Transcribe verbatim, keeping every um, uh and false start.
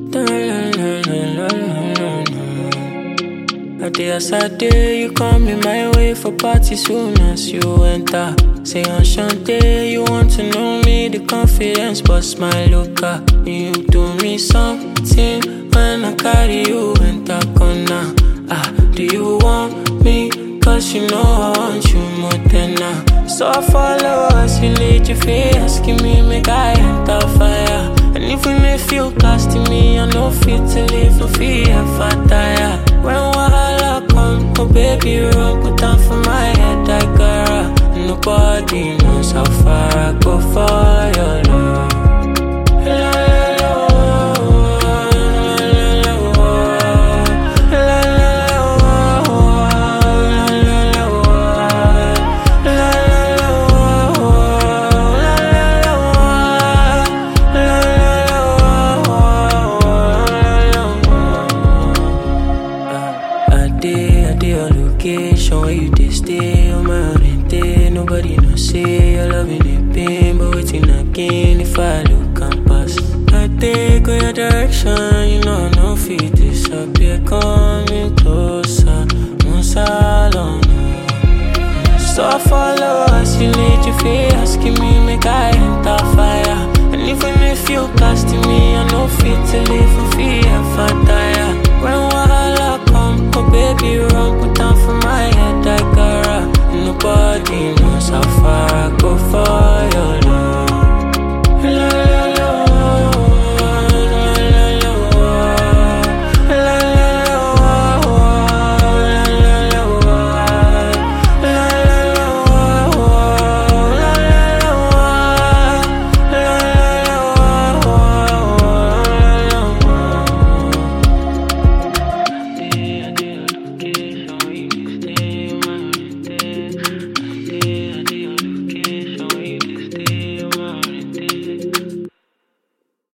A day as a day, you come in my way for party soon as you enter. Say on Shante, you want to know me, the confidence, bust my looker. You do me something when I carry you enter corner. Ah, do you want me? Cause you know I want you more than now. So I follow as you lead your feet, asking me, make I enter fire. And even if you casting me, I know fit to live, no fear if I tire. When wahala come, oh baby, run, put down for my head, I got nobody knows how far I go for your love. Where you dey stay on my oriented. Nobody know say you're loving the pain, but waiting again if I look and pass. I take all your direction, you know I no fit disappear. Coming closer, no salon. So I follow as you lead your feet, asking me make I enter fire. And even if you casting me, I no fit to live.